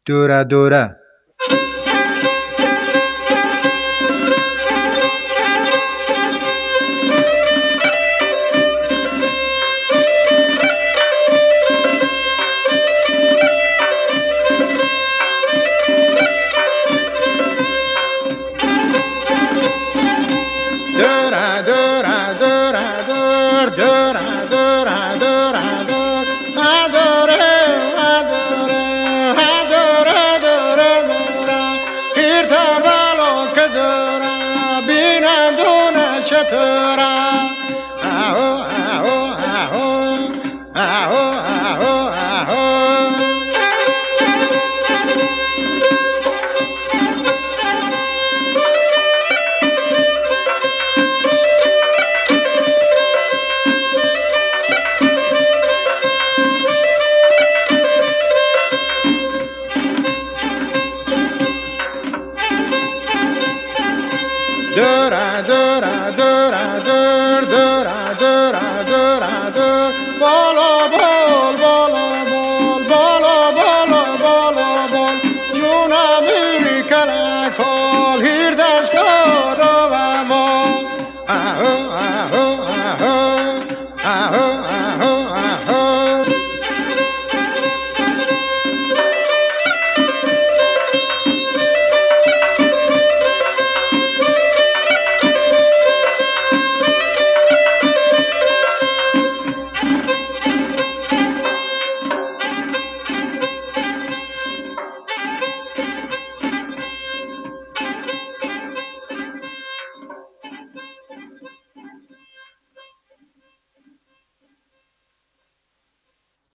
دوره دوره دوره دوره دوره دور دوره دوره دوره دور ادوره ادوره ادوره دوره دوره پیرتر بالو کزوره بینم دونه چطوره آهو آهو آهو آهو آهو آهو دوره دوره دوره